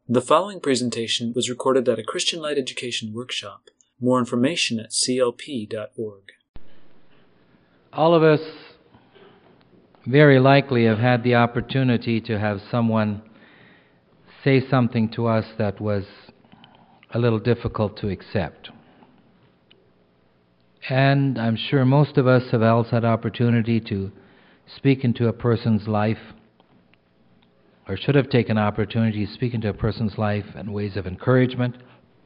The following presentation was recorded at a Christian Light Education workshop. More information at clp.org. All of us very likely have had the opportunity to have someone say something to us that was a little difficult to accept. And I'm sure most of us have also had opportunity to speak into a person's life, or should have taken opportunity to speak into a person's life in ways of encouragement.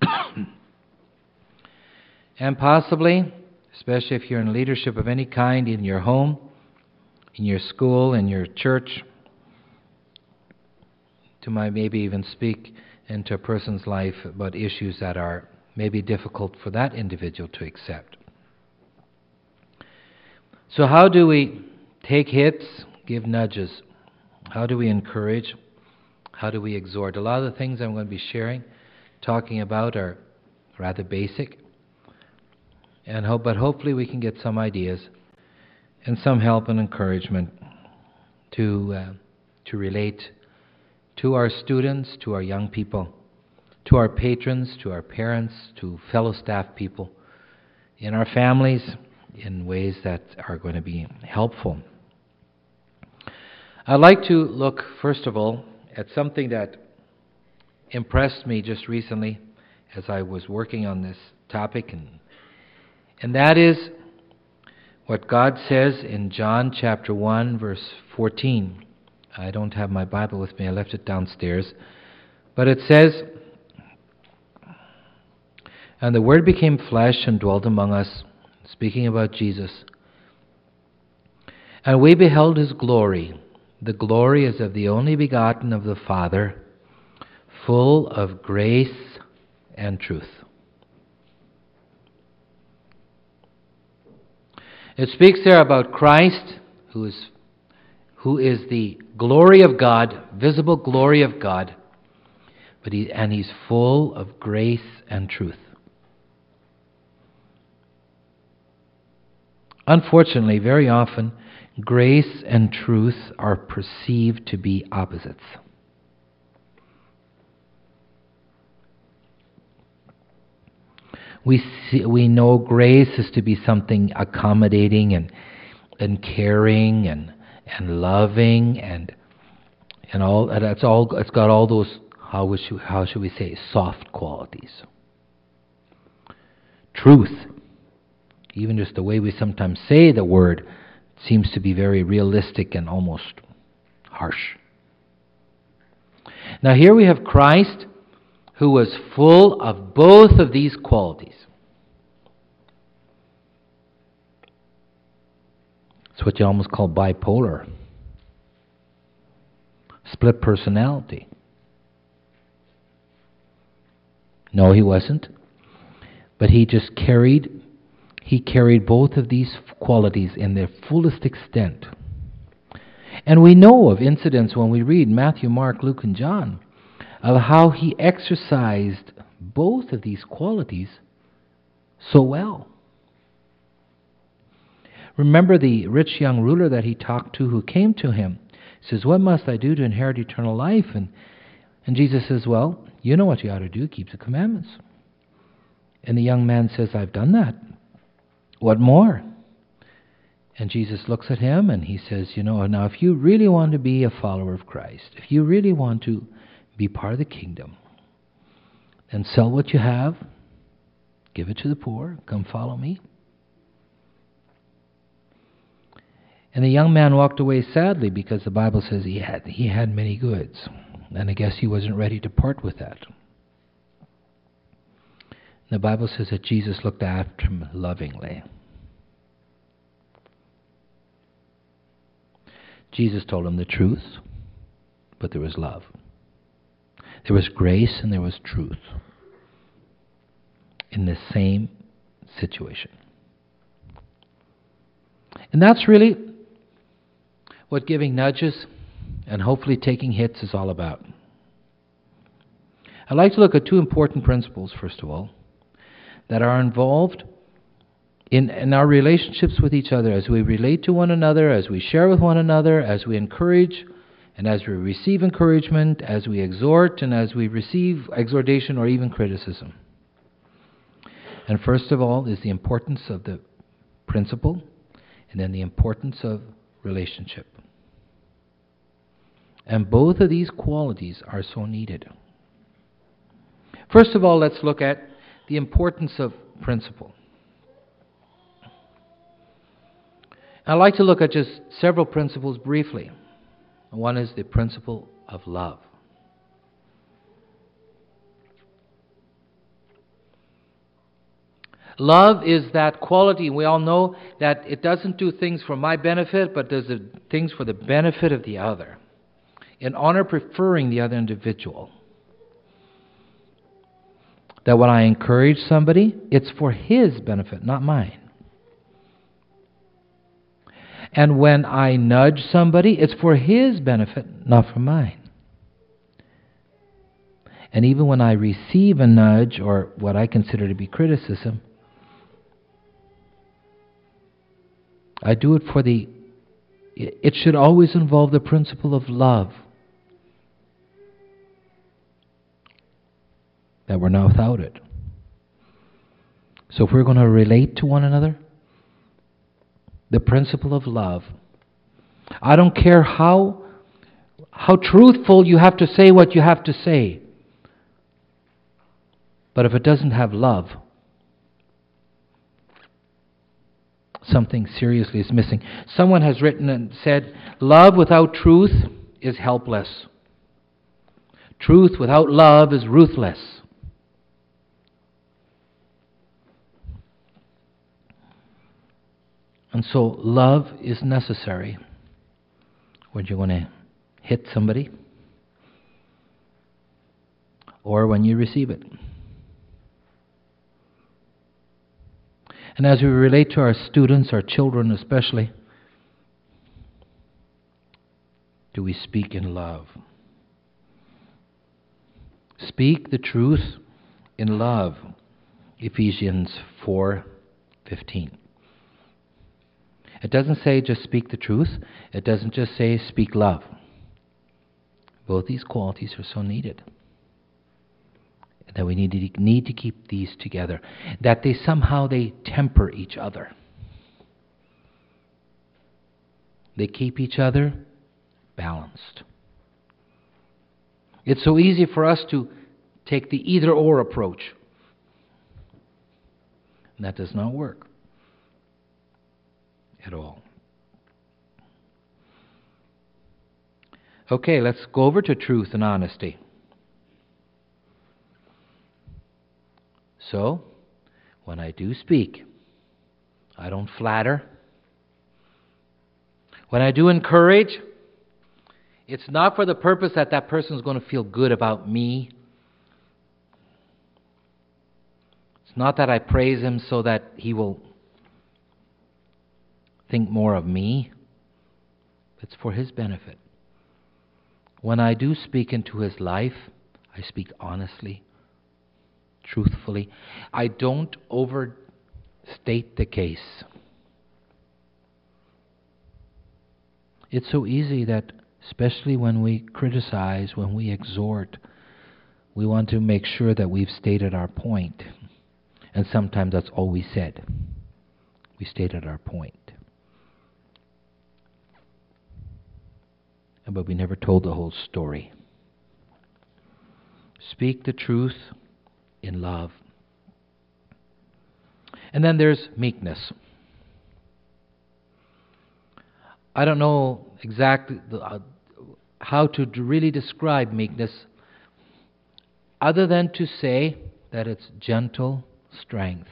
And possibly, especially if you're in leadership of any kind in your home, in your school, in your church, to maybe even speak into a person's life about issues that are maybe difficult for that individual to accept. So how do we take hits, give nudges? How do we encourage? How do we exhort? A lot of the things I'm going to be sharing, talking about, are rather basic. But hopefully we can get some ideas and some help and encouragement to relate to our students, to our young people, to our patrons, to our parents, to fellow staff people, in our families, in ways that are going to be helpful. I'd like to look, first of all, at something that impressed me just recently as I was working on this topic, and that is what God says in John chapter 1, verse 14. I don't have my Bible with me, I left it downstairs. But it says, "And the Word became flesh and dwelt among us," speaking about Jesus. "And we beheld His glory. The glory is of the only begotten of the Father, full of grace and truth." It speaks there about Christ, who is the glory of God, visible glory of God, and He's full of grace and truth. Unfortunately, very often, grace and truth are perceived to be opposites. We know grace is to be something accommodating and caring and loving and all. That's all. It's got all those, how should we say, soft qualities. Truth, even just the way we sometimes say the word, seems to be very realistic and almost harsh. Now here we have Christ, who was full of both of these qualities. It's what you almost call bipolar. Split personality. No, he wasn't. But he carried both of these qualities in their fullest extent. And we know of incidents when we read Matthew, Mark, Luke, and John of how he exercised both of these qualities so well. Remember the rich young ruler that he talked to, who came to him. He says, "What must I do to inherit eternal life?" And Jesus says, "Well, you know what you ought to do, keep the commandments." And the young man says, "I've done that. What more?" And Jesus looks at him and he says, now if you really want to be a follower of Christ, if you really want to be part of the kingdom, then sell what you have, give it to the poor, come follow me. And the young man walked away sadly, because the Bible says he had many goods, and I guess he wasn't ready to part with that. The Bible says that Jesus looked after him lovingly. Jesus told him the truth, but there was love. There was grace and there was truth in the same situation. And that's really what giving nudges and hopefully taking hits is all about. I'd like to look at two important principles, first of all, that are involved in our relationships with each other, as we relate to one another, as we share with one another, as we encourage And as we receive encouragement, as we exhort, and as we receive exhortation or even criticism. And first of all is the importance of the principle, and then the importance of relationship. And both of these qualities are so needed. First of all, let's look at the importance of principle. I'd like to look at just several principles briefly. One is the principle of love. Love is that quality. We all know that it doesn't do things for my benefit, but does things for the benefit of the other. In honor, preferring the other individual. That when I encourage somebody, it's for his benefit, not mine. And when I nudge somebody, it's for his benefit, not for mine. And even when I receive a nudge, or what I consider to be criticism, I do it for it should always involve the principle of love. That we're not without it. So if we're going to relate to one another, the principle of love. I don't care how truthful you have to say what you have to say. But if it doesn't have love, something seriously is missing. Someone has written and said, love without truth is helpless. Truth without love is ruthless. And so love is necessary when you want to hit somebody or when you receive it. And as we relate to our students, our children especially, do we speak in love? Speak the truth in love. Ephesians 4:15. It doesn't say just speak the truth. It doesn't just say speak love. Both these qualities are so needed. That we need to keep these together. That they somehow temper each other. They keep each other balanced. It's so easy for us to take the either-or approach. And that does not work at all. Okay, let's go over to truth and honesty. So, when I do speak, I don't flatter. When I do encourage, it's not for the purpose that that person is going to feel good about me. It's not that I praise him so that he will think more of me. It's for his benefit. When I do speak into his life, I speak honestly, truthfully. I don't overstate the case. It's so easy that, especially when we criticize, when we exhort, we want to make sure that we've stated our point. And sometimes that's all we said. We stated our point. But we never told the whole story. Speak the truth in love. And then there's meekness. I don't know exactly how to really describe meekness other than to say that it's gentle strength.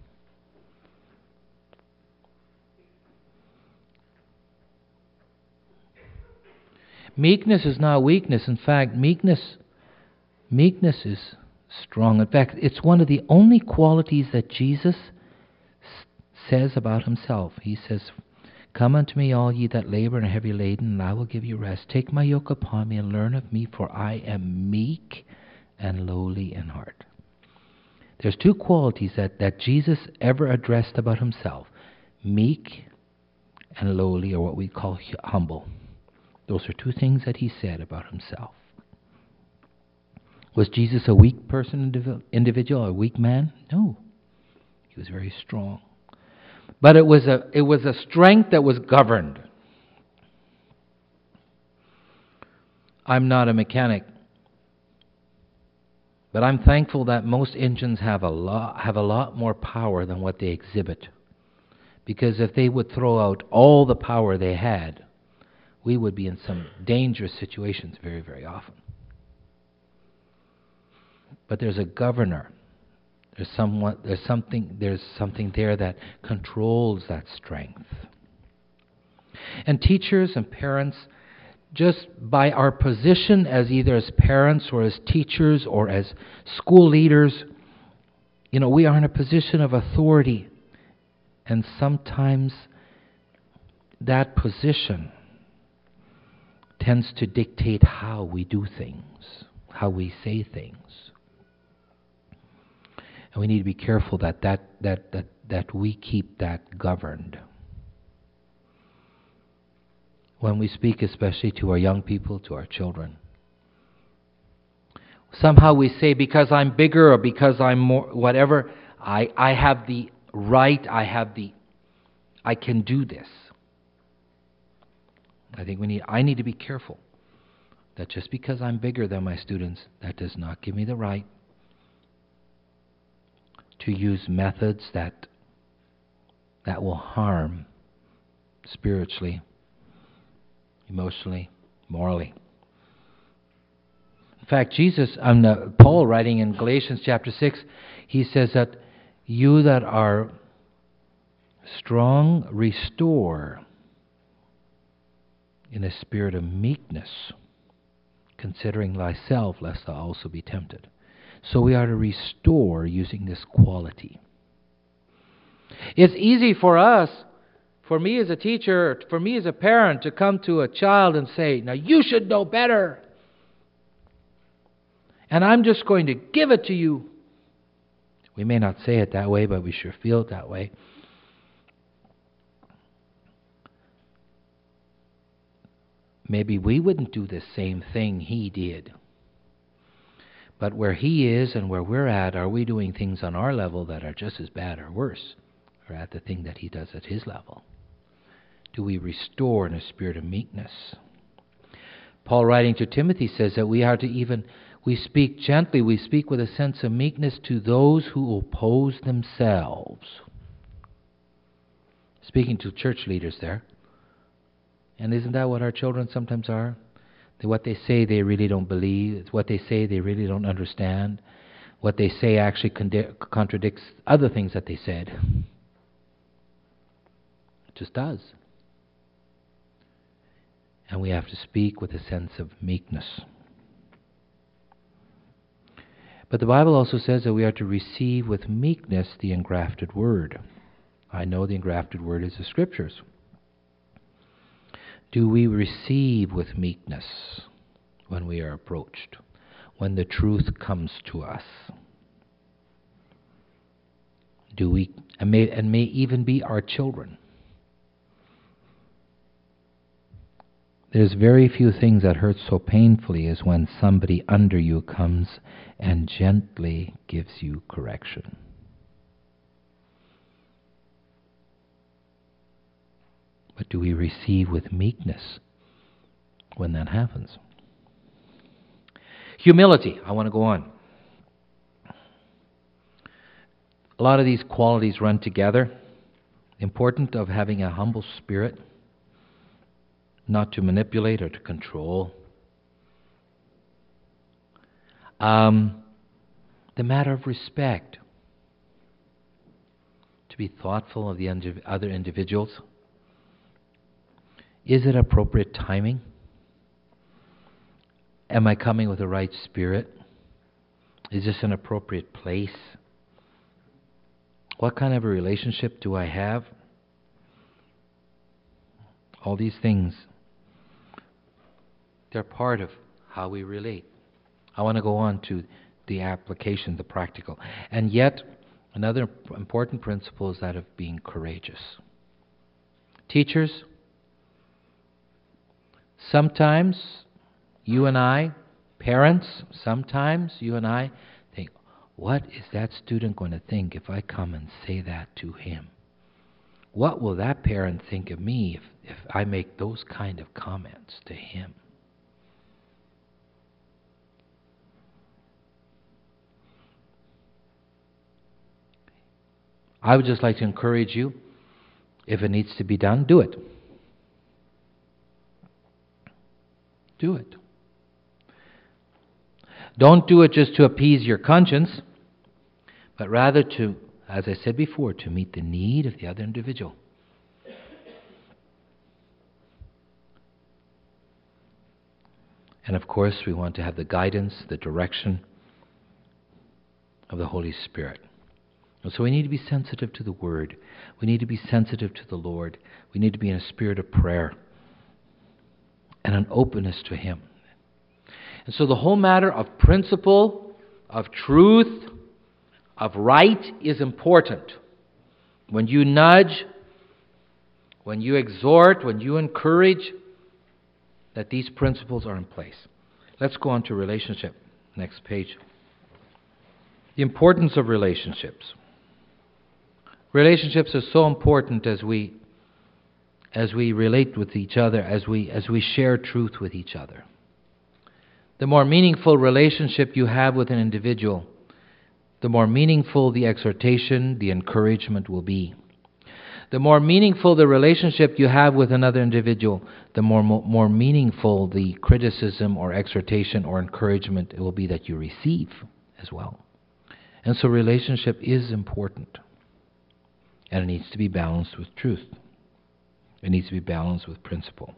Meekness is not weakness. In fact, meekness is strong. In fact, it's one of the only qualities that Jesus says about himself. He says, "Come unto me, all ye that labor and are heavy laden, and I will give you rest. Take my yoke upon me and learn of me, for I am meek and lowly in heart." There's two qualities that Jesus ever addressed about himself: meek and lowly, or what we call humble. Those are two things that he said about himself. Was Jesus a weak person, individual, a weak man? No. He was very strong. But it was a strength that was governed. I'm not a mechanic, but I'm thankful that most engines have a lot more power than what they exhibit. Because if they would throw out all the power they had, we would be in some dangerous situations very, very often. But there's a governor. There's something there that controls that strength. And teachers and parents, just by our position as either as parents or as teachers or as school leaders, we are in a position of authority. And sometimes that position tends to dictate how we do things, how we say things. And we need to be careful that we keep that governed. When we speak, especially to our young people, to our children. Somehow we say, because I'm bigger or because I'm more, whatever, I have the right, I can do this. I need to be careful that just because I'm bigger than my students, that does not give me the right to use methods that will harm spiritually, emotionally, morally. In fact, Paul writing in Galatians chapter 6, he says that you that are strong, restore in a spirit of meekness, considering thyself, lest thou also be tempted. So we are to restore using this quality. It's easy for us, for me as a teacher, for me as a parent, to come to a child and say, now you should know better. And I'm just going to give it to you. We may not say it that way, but we sure feel it that way. Maybe we wouldn't do the same thing he did. But where he is and where we're at, are we doing things on our level that are just as bad or worse, or at the thing that he does at his level? Do we restore in a spirit of meekness? Paul, writing to Timothy, says that we speak gently, we speak with a sense of meekness to those who oppose themselves. Speaking to church leaders there. And isn't that what our children sometimes are? What they say they really don't believe. What they say they really don't understand. What they say actually contradicts other things that they said. It just does. And we have to speak with a sense of meekness. But the Bible also says that we are to receive with meekness the engrafted word. I know the engrafted word is the Scriptures. Do we receive with meekness when we are approached, when the truth comes to us? Do we, and may even be our children. There's very few things that hurt so painfully as when somebody under you comes and gently gives you correction. But do we receive with meekness when that happens? Humility. I want to go on. A lot of these qualities run together. Important of having a humble spirit, not to manipulate or to control. The matter of respect. To be thoughtful of the other individuals. Is it appropriate timing? Am I coming with the right spirit? Is this an appropriate place? What kind of a relationship do I have? All these things, they're part of how we relate. I want to go on to the application, the practical. And yet, another important principle is that of being courageous. Teachers, Sometimes you and I, parents, sometimes you and I think, what is that student going to think if I come and say that to him? What will that parent think of me if I make those kind of comments to him? I would just like to encourage you, if it needs to be done, do it. Do it. Don't do it just to appease your conscience, but rather to, as I said before, to meet the need of the other individual. And of course, we want to have the guidance, the direction of the Holy Spirit. And so we need to be sensitive to the Word. We need to be sensitive to the Lord. We need to be in a spirit of prayer and an openness to Him. And so the whole matter of principle, of truth, of right is important. When you nudge, when you exhort, when you encourage, that these principles are in place. Let's go on to relationship. Next page. The importance of relationships. Relationships are so important as we relate with each other, as we share truth with each other. The more meaningful relationship you have with an individual, the more meaningful the exhortation, the encouragement will be. The more meaningful the relationship you have with another individual, the more meaningful the criticism or exhortation or encouragement it will be that you receive as well. And so relationship is important. And it needs to be balanced with truth. It needs to be balanced with principle.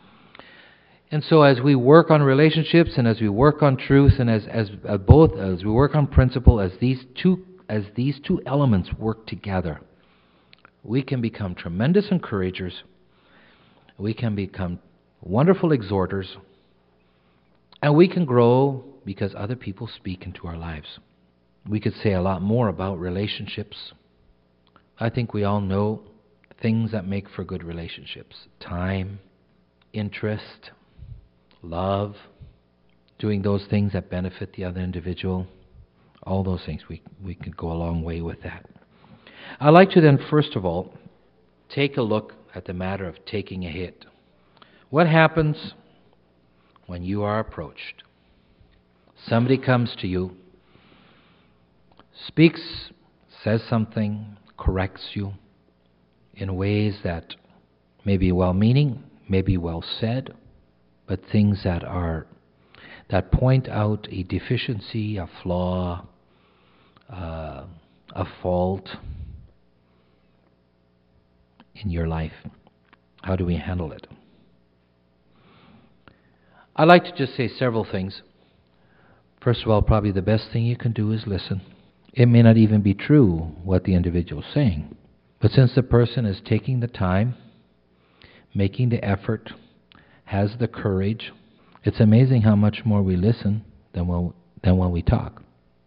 And so as we work on relationships and as we work on truth and as we work on principle, as these two elements work together, we can become tremendous encouragers. We can become wonderful exhorters. And we can grow because other people speak into our lives. We could say a lot more about relationships. I think we all know things that make for good relationships. Time, interest, love, doing those things that benefit the other individual. All those things, we could go a long way with that. I'd like to then, first of all, take a look at the matter of taking a hit. What happens when you are approached? Somebody comes to you, speaks, says something, corrects you in ways that may be well-meaning, may be well said, but things that point out a deficiency, a flaw, a fault in your life. How do we handle it? I'd like to just say several things. First of all, probably the best thing you can do is listen. It may not even be true what the individual is saying, but since the person is taking the time, making the effort, has the courage, it's amazing how much more we listen than when we talk.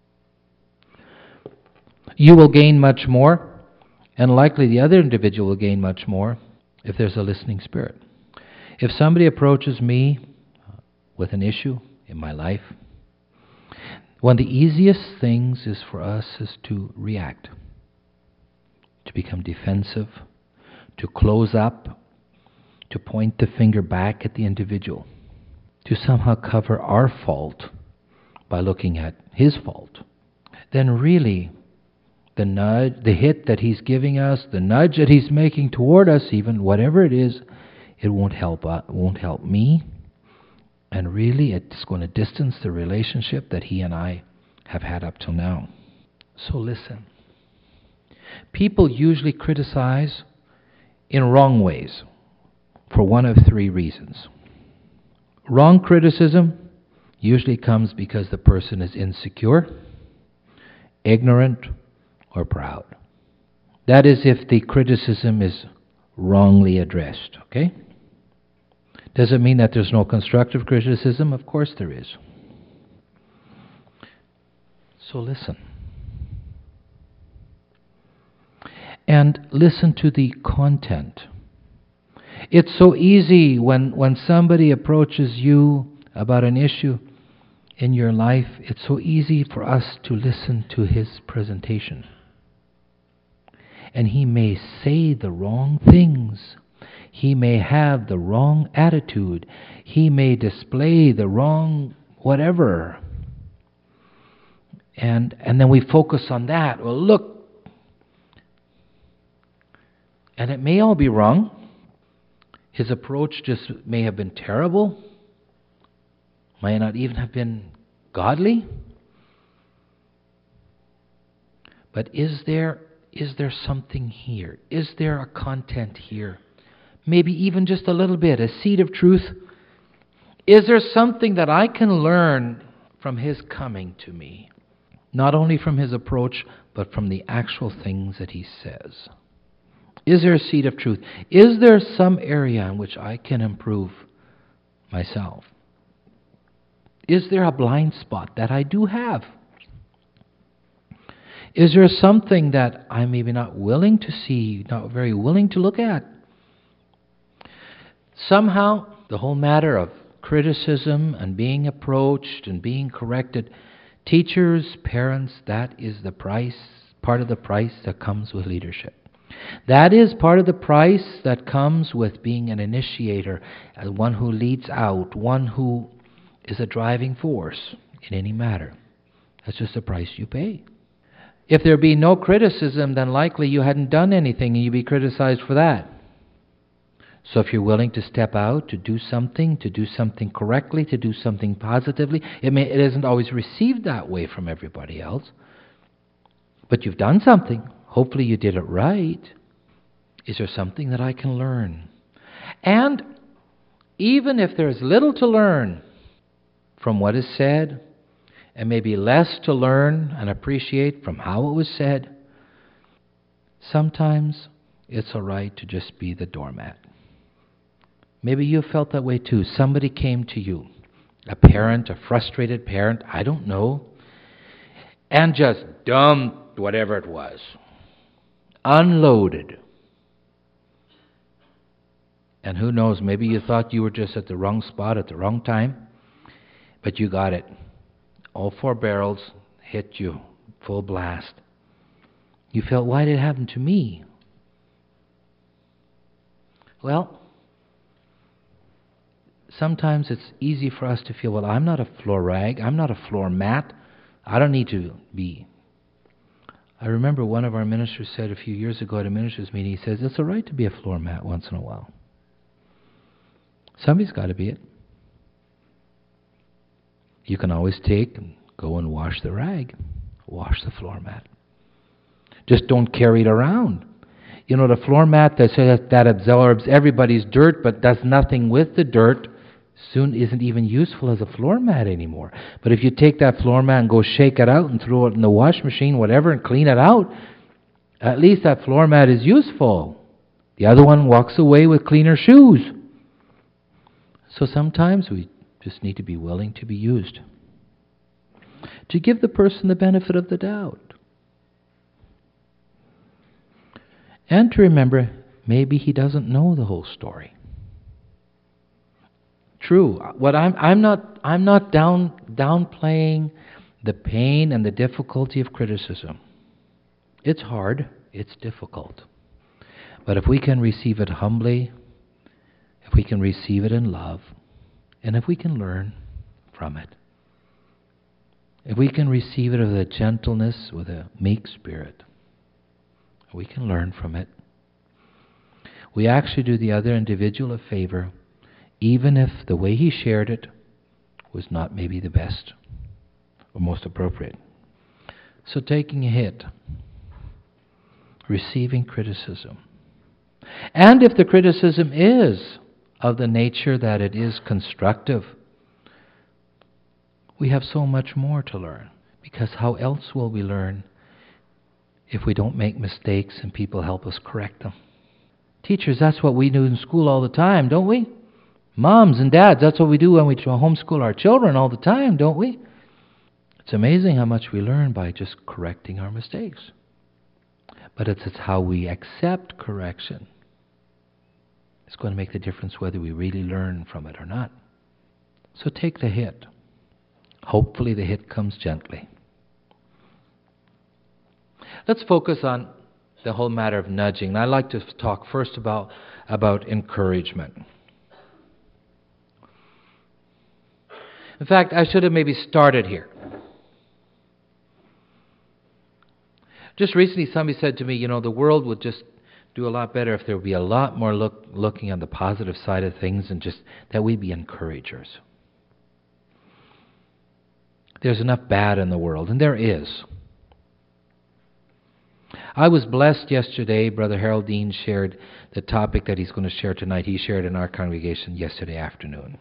You will gain much more, and likely the other individual will gain much more if there's a listening spirit. If somebody approaches me with an issue in my life, one of the easiest things is for us is to react, to become defensive, to close up, to point the finger back at the individual, to somehow cover our fault by looking at his fault. Then really, the nudge, the hit that he's giving us, the nudge that he's making toward us, even whatever it is, it won't help me. And really, it's going to distance the relationship that he and I have had up till now. So listen. People usually criticize in wrong ways for one of three reasons. Wrong criticism usually comes because the person is insecure, ignorant, or proud. That is if the criticism is wrongly addressed, okay? Does it mean that there's no constructive criticism? Of course there is. So listen. And listen to the content. It's so easy when somebody approaches you about an issue in your life, it's so easy for us to listen to his presentation. And he may say the wrong things. He may have the wrong attitude. He may display the wrong whatever. And then we focus on that. Well, look. And it may all be wrong. His approach just may have been terrible. May not even have been godly. But is there something here? Is there a content here? Maybe even just a little bit, a seed of truth. Is there something that I can learn from his coming to me? Not only from his approach, but from the actual things that he says. Is there a seed of truth? Is there some area in which I can improve myself? Is there a blind spot that I do have? Is there something that I'm maybe not willing to see, not very willing to look at? Somehow, the whole matter of criticism and being approached and being corrected, teachers, parents, that is the price, part of the price that comes with leadership. That is part of the price that comes with being an initiator, one who leads out, one who is a driving force in any matter. That's just the price you pay. If there be no criticism, then likely you hadn't done anything and you'd be criticized for that. So if you're willing to step out, to do something correctly, to do something positively, it isn't always received that way from everybody else. But you've done something. Hopefully you did it right. Is there something that I can learn? And even if there's little to learn from what is said, and maybe less to learn and appreciate from how it was said, sometimes it's all right to just be the doormat. Maybe you felt that way too. Somebody came to you, a parent, a frustrated parent, I don't know, and just dumped whatever it was. Unloaded. And who knows, maybe you thought you were just at the wrong spot at the wrong time, but you got it. All four barrels hit you, full blast. You felt, why did it happen to me? Well, sometimes it's easy for us to feel, well, I'm not a floor rag, I'm not a floor mat, I don't need to be. I remember one of our ministers said a few years ago at a ministers meeting, he says, it's all right to be a floor mat once in a while. Somebody's got to be it. You can always take and go and wash the rag, wash the floor mat. Just don't carry it around. You know, the floor mat that absorbs everybody's dirt but does nothing with the dirt soon isn't even useful as a floor mat anymore. But if you take that floor mat and go shake it out and throw it in the wash machine, whatever, and clean it out, at least that floor mat is useful. The other one walks away with cleaner shoes. So sometimes we just need to be willing to be used. To give the person the benefit of the doubt. And to remember, maybe he doesn't know the whole story. True. What I'm not downplaying the pain and the difficulty of criticism. It's hard. It's difficult. But if we can receive it humbly, if we can receive it in love, and if we can learn from it, if we can receive it with a gentleness, with a meek spirit, we can learn from it. We actually do the other individual a favor, even if the way he shared it was not maybe the best or most appropriate. So taking a hit, receiving criticism. And if the criticism is of the nature that it is constructive, we have so much more to learn. Because how else will we learn if we don't make mistakes and people help us correct them? Teachers, that's what we do in school all the time, don't we? Moms and dads, that's what we do when we homeschool our children all the time, don't we? It's amazing how much we learn by just correcting our mistakes. But it's how we accept correction It's going to make the difference whether we really learn from it or not. So take the hit. Hopefully the hit comes gently. Let's focus on the whole matter of nudging. And I'd like to talk first about encouragement. In fact, I should have maybe started here. Just recently somebody said to me, the world would just do a lot better if there would be a lot more looking on the positive side of things and just that we'd be encouragers. There's enough bad in the world, and there is. I was blessed yesterday. Brother Harold Dean shared the topic that he's going to share tonight. He shared in our congregation yesterday afternoon.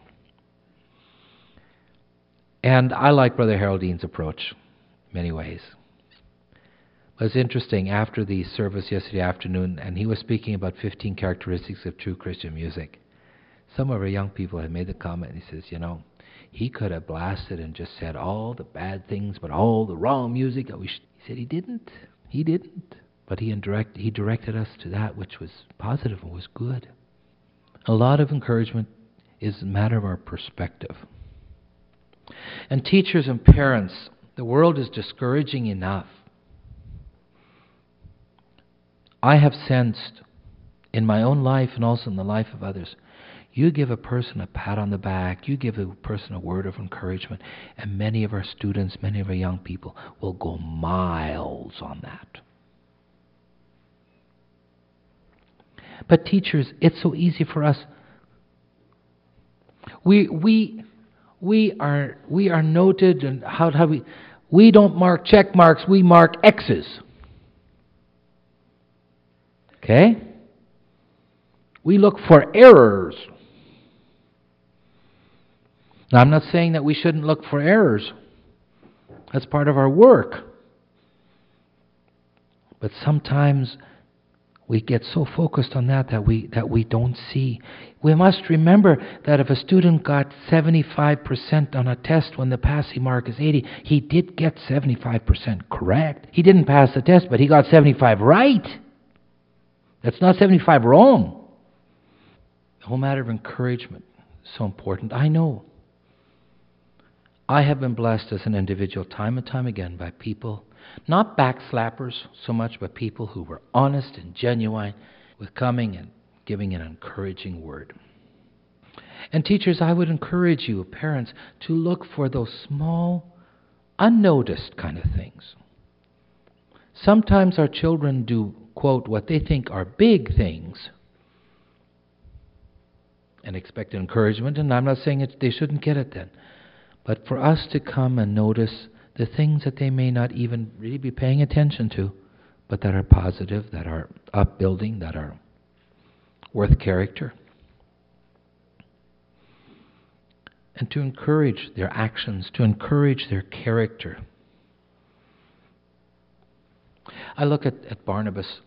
And I like Brother Harold Dean's approach in many ways. It was interesting after the service yesterday afternoon, and he was speaking about 15 characteristics of true Christian music. Some of our young people had made the comment, and he says, he could have blasted and just said all the bad things, but all the wrong music. He said he didn't. He didn't. But he directed us to that which was positive and was good. A lot of encouragement is a matter of our perspective. And teachers and parents, the world is discouraging enough. I have sensed in my own life and also in the life of others, you give a person a pat on the back, you give a person a word of encouragement, and many of our students, many of our young people will go miles on that. But teachers, it's so easy for us. We are noted, and how we don't mark check marks, we mark X's. Okay? We look for errors. Now, I'm not saying that we shouldn't look for errors. That's part of our work. But sometimes we get so focused on that we don't see. We must remember that if a student got 75% on a test when the passing mark is 80, he did get 75% correct. He didn't pass the test, but he got 75 right. That's not 75 wrong. The whole matter of encouragement is so important. I know. I have been blessed as an individual time and time again by people, not backslappers so much, but people who were honest and genuine with coming and giving an encouraging word. And teachers, I would encourage you, parents, to look for those small, unnoticed kind of things. Sometimes our children do, quote, what they think are big things and expect encouragement, and I'm not saying they shouldn't get it then. But for us to come and notice the things that they may not even really be paying attention to, but that are positive, that are upbuilding, that are worth character. And to encourage their actions, to encourage their character. I look at Barnabas.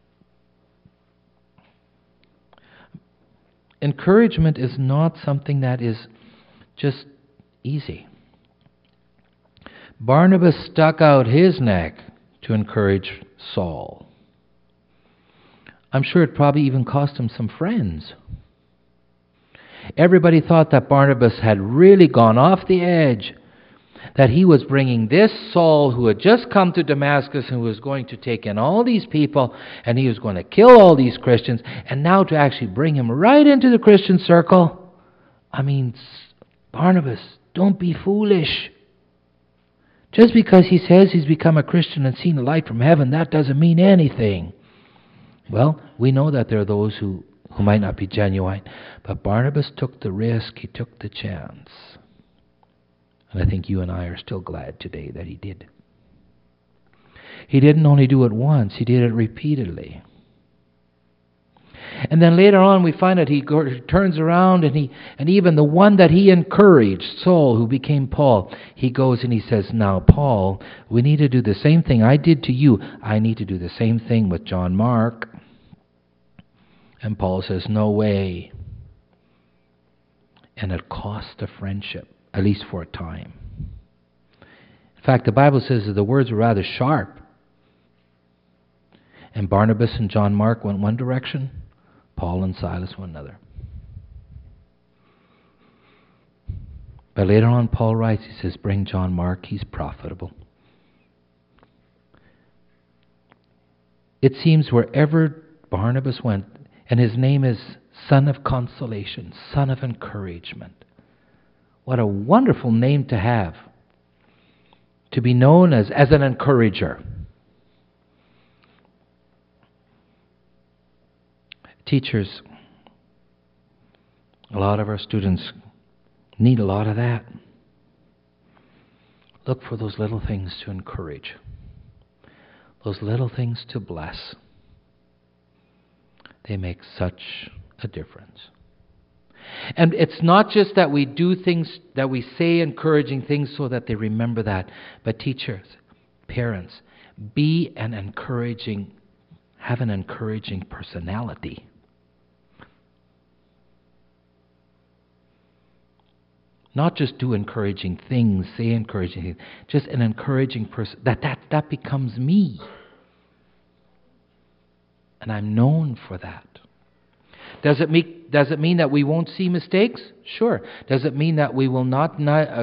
Encouragement is not something that is just easy. Barnabas stuck out his neck to encourage Saul. I'm sure it probably even cost him some friends. Everybody thought that Barnabas had really gone off the edge, that he was bringing this Saul who had just come to Damascus and was going to take in all these people and he was going to kill all these Christians, and now to actually bring him right into the Christian circle. I mean, Barnabas, don't be foolish. Just because he says he's become a Christian and seen the light from heaven, that doesn't mean anything. Well, we know that there are those who might not be genuine, but Barnabas took the risk, he took the chance. And I think you and I are still glad today that he did. He didn't only do it once, he did it repeatedly. And then later on we find that he turns around and even the one that he encouraged, Saul, who became Paul, he goes and he says, now Paul, we need to do the same thing I did to you. I need to do the same thing with John Mark. And Paul says, no way. And it cost a friendship, at least for a time. In fact, the Bible says that the words were rather sharp. And Barnabas and John Mark went one direction. Paul and Silas one another. But later on, Paul writes, he says, bring John Mark, he's profitable. It seems wherever Barnabas went, and his name is Son of Consolation, Son of Encouragement. What a wonderful name to have. To be known as an encourager. Teachers, a lot of our students need a lot of that. Look for those little things to encourage. Those little things to bless. They make such a difference. And it's not just that we do things, that we say encouraging things so that they remember that. But teachers, parents, have an encouraging personality. Not just do encouraging things, say encouraging things. Just an encouraging person. That becomes me. And I'm known for that. Does it mean that we won't see mistakes? Sure. Does it mean that we will not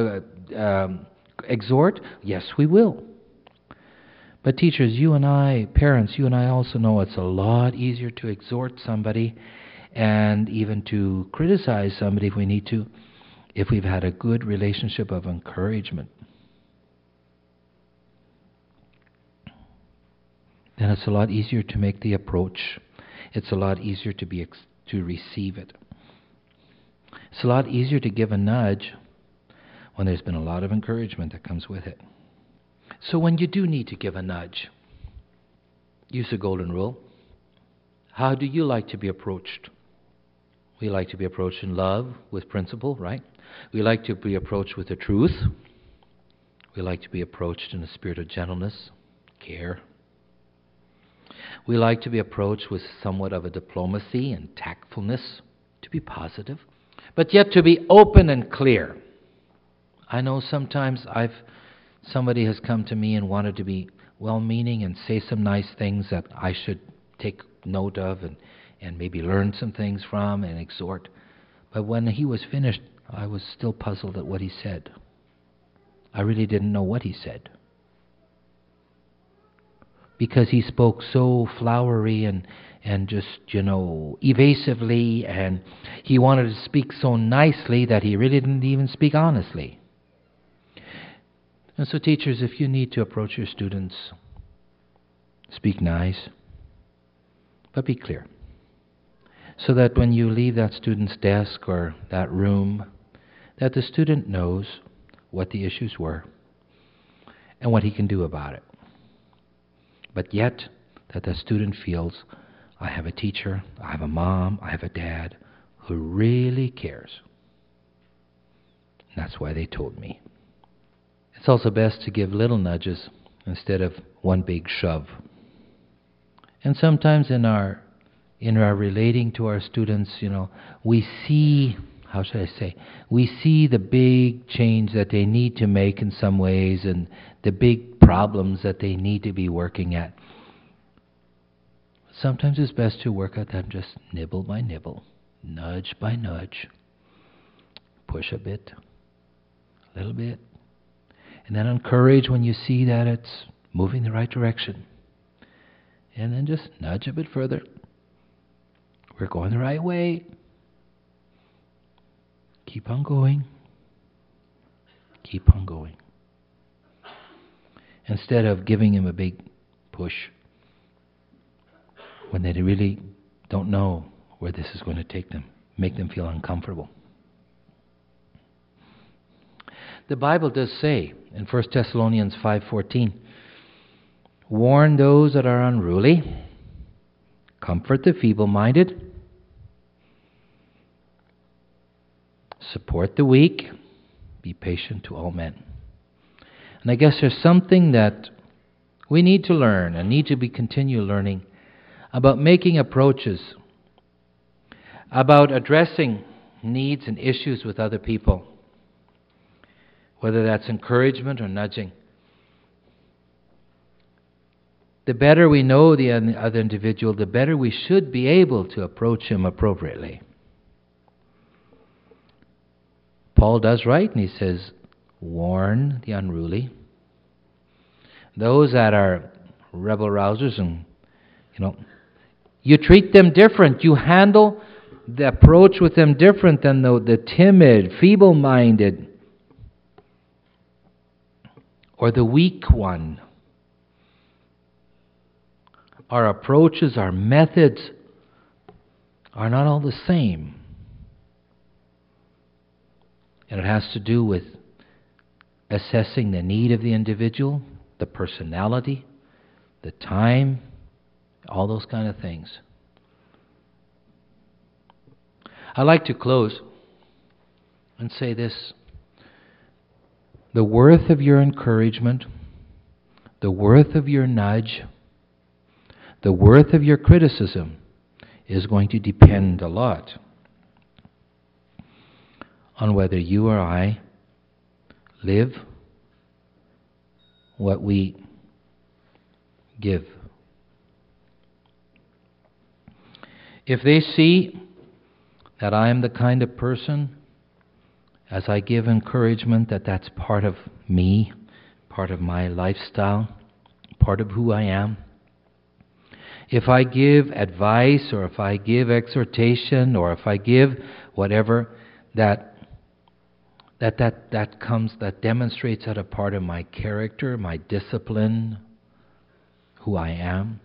exhort? Yes, we will. But teachers, you and I, parents, you and I also know it's a lot easier to exhort somebody and even to criticize somebody if we need to, if we've had a good relationship of encouragement. Then it's a lot easier to make the approach. It's a lot easier to receive it. It's a lot easier to give a nudge when there's been a lot of encouragement that comes with it. So when you do need to give a nudge, use the golden rule. How do you like to be approached? We like to be approached in love, with principle, right? We like to be approached with the truth. We like to be approached in a spirit of gentleness, care. We like to be approached with somewhat of a diplomacy and tactfulness, to be positive, but yet to be open and clear. I know sometimes somebody has come to me and wanted to be well-meaning and say some nice things that I should take note of and maybe learn some things from and exhort. But when he was finished, I was still puzzled at what he said. I really didn't know what he said. Because he spoke so flowery and just, evasively, and he wanted to speak so nicely that he really didn't even speak honestly. And so teachers, if you need to approach your students, speak nice, but be clear. So that when you leave that student's desk or that room, that the student knows what the issues were and what he can do about it. But yet, that the student feels, I have a teacher, I have a mom, I have a dad who really cares. And that's why they told me. It's also best to give little nudges instead of one big shove. And sometimes in our relating to our students, we see, we see the big change that they need to make in some ways and the big problems that they need to be working at. Sometimes it's best to work at them just nibble by nibble, nudge by nudge, push a bit, a little bit, and then encourage when you see that it's moving the right direction. And then just nudge a bit further. We're going the right way. Keep on going. Keep on going. Instead of giving him a big push when they really don't know where this is going to take them, make them feel uncomfortable. The Bible does say in 1 Thessalonians 5:14, warn those that are unruly, comfort the feeble-minded, support the weak, be patient to all men. And I guess there's something that we need to learn and need to continue learning about making approaches, about addressing needs and issues with other people, whether that's encouragement or nudging. the better we know the other individual, the better we should be able to approach him appropriately. Paul does right, and he says, warn the unruly. Those that are rebel rousers, and you treat them different. You handle the approach with them different than the timid, feeble-minded, or the weak one. Our approaches, our methods are not all the same. And it has to do with assessing the need of the individual, the personality, the time, all those kind of things. I'd like to close and say this. The worth of your encouragement, the worth of your nudge, the worth of your criticism is going to depend a lot on whether you or I live what we give. If they see that I am the kind of person, as I give encouragement, that's part of me, part of my lifestyle, part of who I am. If I give advice, or if I give exhortation, or if I give whatever that demonstrates that a part of my character, my discipline, who I am,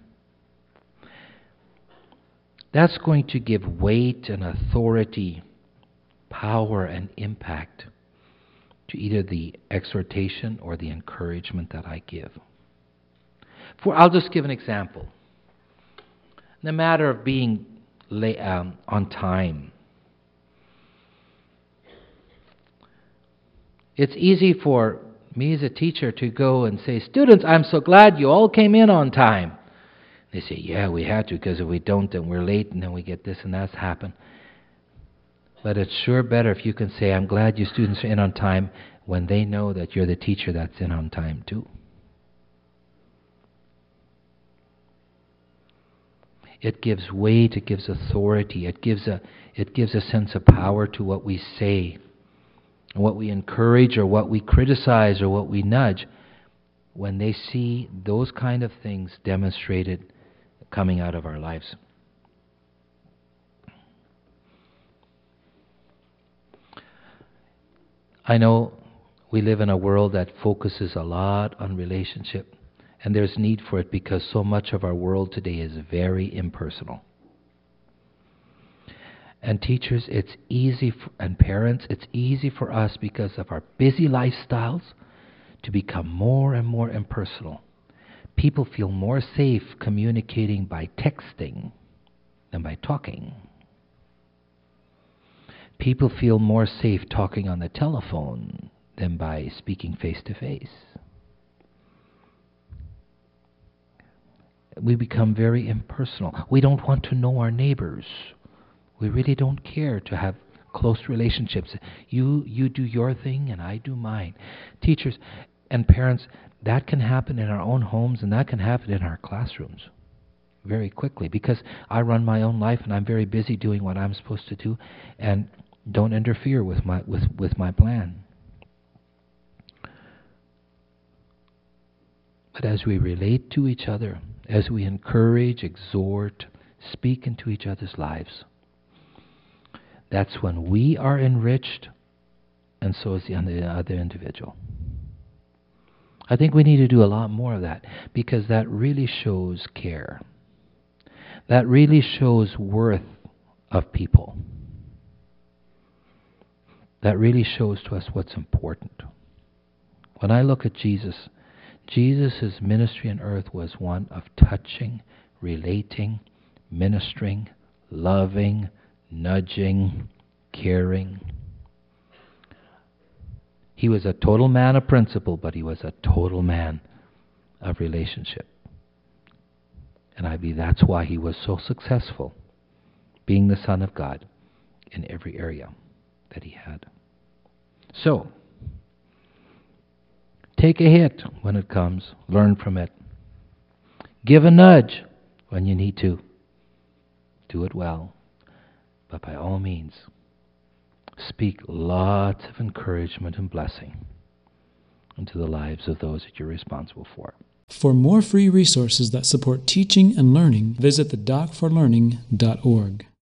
that's going to give weight and authority, power and impact to either the exhortation or the encouragement that I give. I'll just give an example. The matter of being on time. It's easy for me as a teacher to go and say, students, I'm so glad you all came in on time. They say, yeah, we had to, because if we don't, then we're late, and then we get this and that's happen. But it's sure better if you can say, I'm glad you students are in on time, when they know that you're the teacher that's in on time too. It gives weight, it gives authority, it gives a sense of power to what we say, what we encourage, or what we criticize, or what we nudge, when they see those kind of things demonstrated coming out of our lives. I know we live in a world that focuses a lot on relationship, and there's need for it because so much of our world today is very impersonal. And teachers, it's easy, and parents, it's easy for us because of our busy lifestyles to become more and more impersonal. People feel more safe communicating by texting than by talking. People feel more safe talking on the telephone than by speaking face to face. We become very impersonal. We don't want to know our neighbors. We really don't care to have close relationships. You do your thing and I do mine. Teachers and parents, that can happen in our own homes, and that can happen in our classrooms very quickly, because I run my own life and I'm very busy doing what I'm supposed to do, and don't interfere with my plan. But as we relate to each other, as we encourage, exhort, speak into each other's lives, that's when we are enriched, and so is the other individual. I think we need to do a lot more of that, because that really shows care. That really shows worth of people. That really shows to us what's important. When I look at Jesus, Jesus' ministry on earth was one of touching, relating, ministering, loving, nudging, caring. He was a total man of principle, but he was a total man of relationship. And I believe that's why he was so successful, being the Son of God in every area that he had. So, take a hit when it comes, learn from it, Give a nudge when you need to. Do it well. But by all means, speak lots of encouragement and blessing into the lives of those that you're responsible for. For more free resources that support teaching and learning, visit thedoc4learning.org.